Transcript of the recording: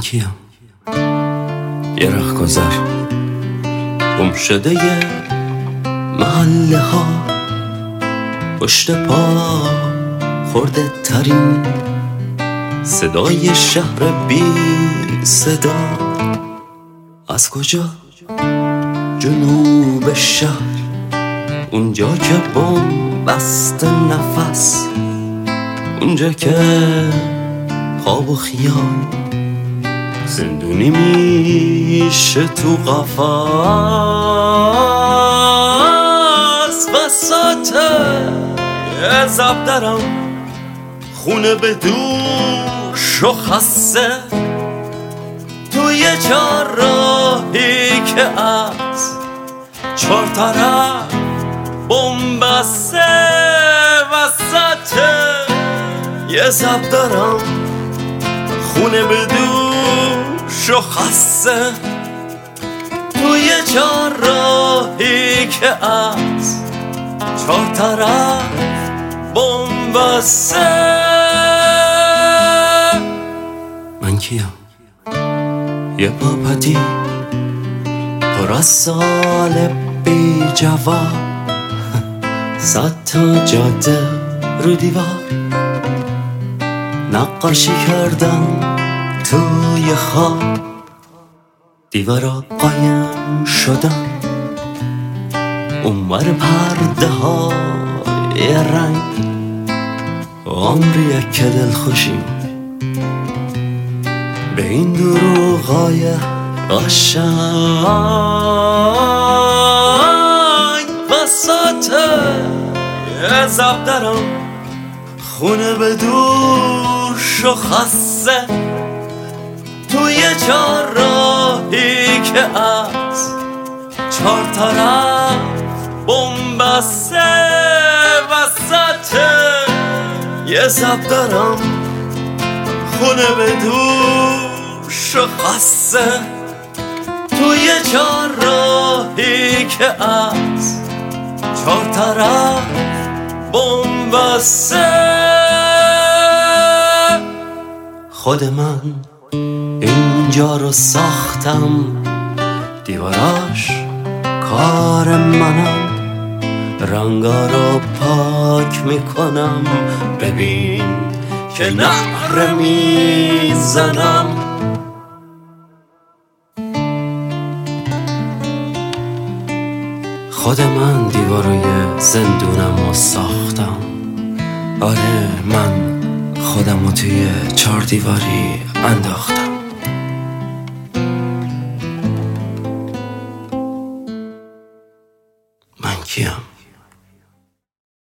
کیم؟ یه رهگذر گم شده یه محله ها، پشت پا خورده ترین صدای شهر بی صدا. از کجا؟ جنوب شهر، اونجا که بم بسته نفس، اونجا که خواب و خیال زندونی میشه تو قفس. وسط یه زبدرم خونه به دوش و خسته، توی چهار راهی که از چهار طرف بم بسته. وسط یه زبدرم خونه به دوش و خسته، توی چهار راهی که از چهار طرف بم بسته. من کیم؟ یه پاپتی پر از سال بی جواب، 100 تا جاده رو دیوار نقاشی کردم توی خواب، دیوارا قایم شدن اونور پرده های رنگ، عمریه که دلخوشی به این دروغای قشنگ. وسط یه زبدرم خونه به دوش و خسته، توی چهار راهی که از چهار طرف بم بسته. وسط یه زبدرم خونه به دوش و خسته، توی چهار راهی که از چهار طرف بم بسته. خود من اینجا رو ساختم، دیواراش کار منم، رنگا رو پاک میکنم، ببین که نعره میزنم. خود من دیوارای زندونم رو ساختم، آره من خودم رو توی 4 دیواری انداختم. من کیم؟